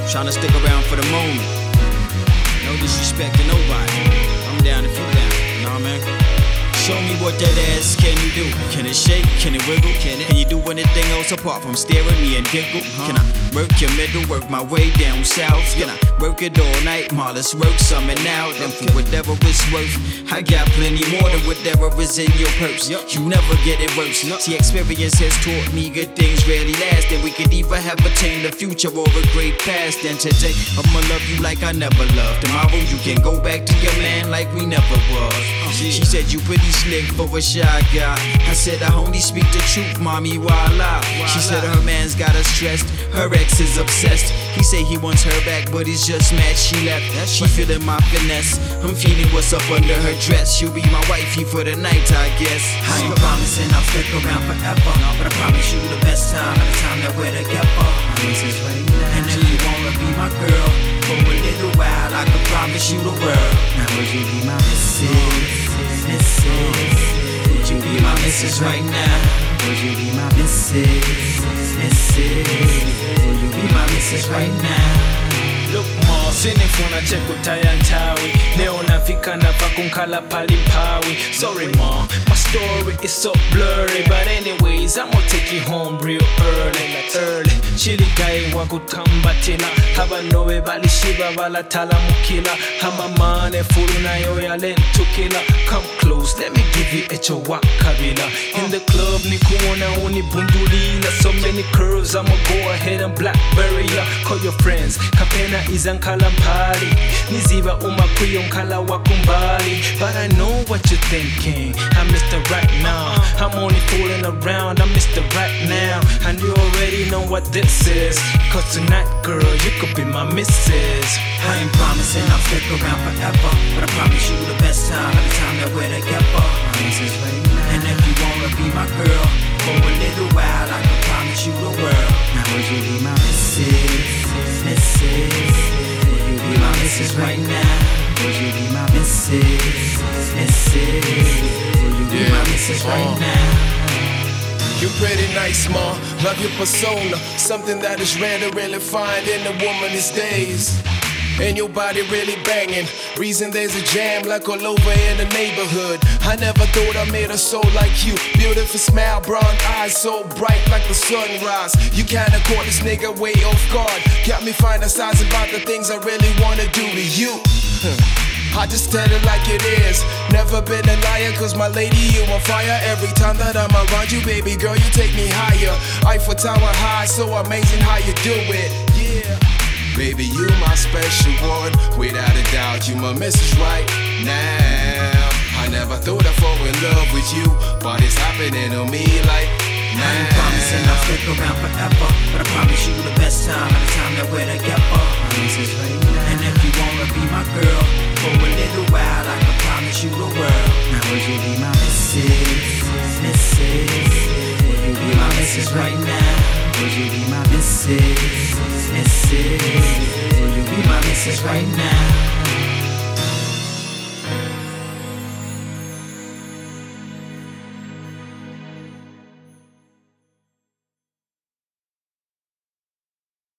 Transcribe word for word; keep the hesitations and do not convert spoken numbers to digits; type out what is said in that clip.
Tryna stick around for the moment. No disrespect to nobody. I'm down if you down, you know what I mean? Show me what that ass can you do. Can it shake? Can it wiggle? Can it? Can you do anything else apart from stare at me and giggle? Uh-huh. Can I work your middle, work my way down south? Can I work it all night? Ma, let's work something out. And for whatever it's worth, I got plenty more than whatever is in your purse. You never get it worse. See, experience has taught me good things rarely last, and we could either have attained a future or a great past. And today, I'ma love you like I never loved. Tomorrow, you can go back to your man like we never was. She said you pretty slick for a shy guy. I said I only speak the truth, mommy, voila. She said her man's got her stressed, her ex is obsessed. He say he wants her back, but he's just mad she left. She feeling my finesse, I'm feeling what's up under her dress. She'll be my wifey for the night, I guess. I ain't promising I'll stick around forever, but I promise you the best time at the time that we're together. And if you wanna be my girl for a little while, I can promise you the world. Now would you be my missus? Missus, would you be my missus right now? Would you be my missus? Missus, would you be my missus right now? Look more, sinifuna chekutaya ntawi. Leo nafika napa kunkala pali mpawi. Sorry mom, my story is so blurry, but anyways, I'm gonna take you home real early, like early. Chili guy wakutambatila, habanowe balishiba balatala mukila. Hamamane fulu na yo ya lentukila. Come close, let me give you echo wakabila. In the club ni kuona uni bundulila. So many curves, I'ma go ahead and blackberry ya. Call your friends, kapena izankala mpali. Niziba umakwiyo nkala wakumbali. But I know what you're thinking, I'm Mister Right Now. I'm only fooling around, I'm Mister Right Now. And you already know what this is, cause tonight, girl, you could be my missus. I ain't promising I'll stick around forever, but I promise you the best time at the time that we're together. And if you wanna be my girl for a little while, I can promise you the world. Now would you be my missus? Missus, would you be my missus right now? Would you be my missus? Missus, would you be yeah. my missus right uh. now? You're pretty nice, ma. Love your persona. Something that is rare to really find in a woman these days. And your body really banging. Reason there's a jam like all over in the neighborhood. I never thought I made a soul like you. Beautiful smile, brown eyes, so bright like the sunrise. You kinda caught this nigga way off guard. Got me fantasizing about the things I really wanna do to you. I just tell it like it is. Never been a liar, cause my lady, you on fire. Every time that I'm around you, baby girl, you take me higher. Eiffel Tower high, so amazing how you do it. Yeah. Baby, you my special one. Without a doubt, you my missus right now. I never thought I'd fall in love with you, but it's happening to me like now. I ain't promising I'll stick around forever, but I promise you the best time at the time that we're together. And if you wanna be my girl for a little while, I can promise you the world. Now would you be my missus? Missus, would you be my missus right now? Would you be my missus? Missus, would you be my missus right now?